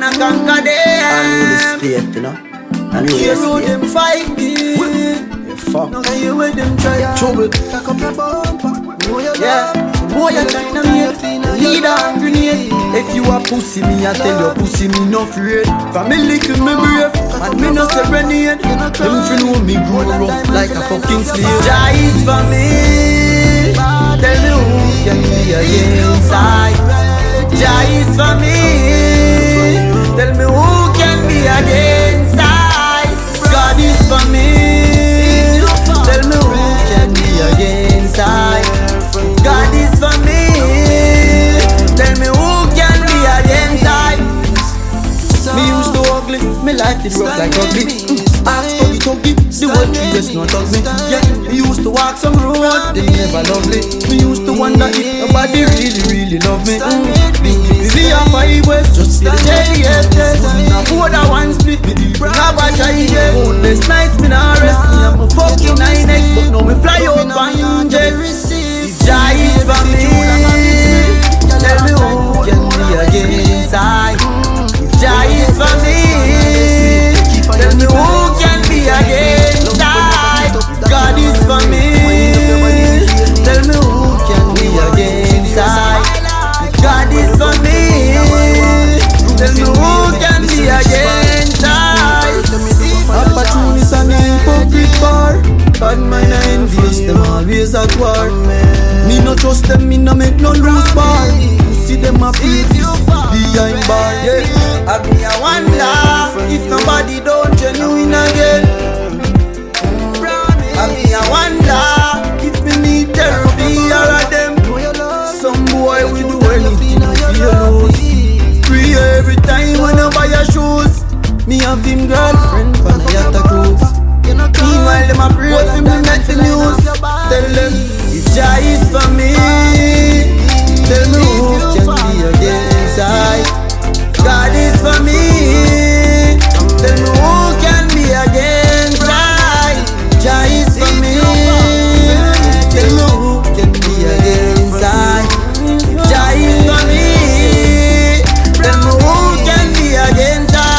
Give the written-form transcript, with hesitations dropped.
wanna conquer them. And the state, you know. And you Hero them fight me. fuck. Now you with them try trouble. Cock up your bumper. Yeah, boy you China made leader and grenade. If you a pussy me, I tell you pussy me no afraid. Family kill me brave, and me no serenade. Them fi know me grow rough like a fucking slave. Jah is for me. Tell me who can be against I. Jah is for me. Tell me who can be against I. God is for me. Tell me who can be against I. God is for me. Tell me who can be against I. Me used to ugly, me life is rough like ugly. Ask for the tuggy, the word tree just not hug me. Yeah, me used to walk some road, they never lovely. Me used to wonder if nobody really love me. See a 5 West, just see the JDF test. Now for that one split, me deep, never try again. Countless nights me nah rest, me I'm a fucking 9X, but now me fly out on jet. Jah is for me. Tell me who can be against I. Jah is for me. Tell me who can be against I. God is for me. Tell me who can be against I. God is for me. Tell me who can be against I. Opportunists and the hypocrite bar. Bad mind and envious, them always at war. Me no trust them, me no make no loose bar. See them a beat behind bar, yeah. I be a wonder if nobody don't genuine again. I be a wonder if me need therapy or a them. Some boy we do anything for your nose. Free every time when I buy your shoes. Me have him girlfriend on a yacht cruise. Meanwhile them a pray for me make the news. Tell them if Jah is for me. Tell me who can be against I. God is for me. Tell me who can be against I. Jah is for me. Tell me who can be against I. Jah is for me. Tell me who can be against I.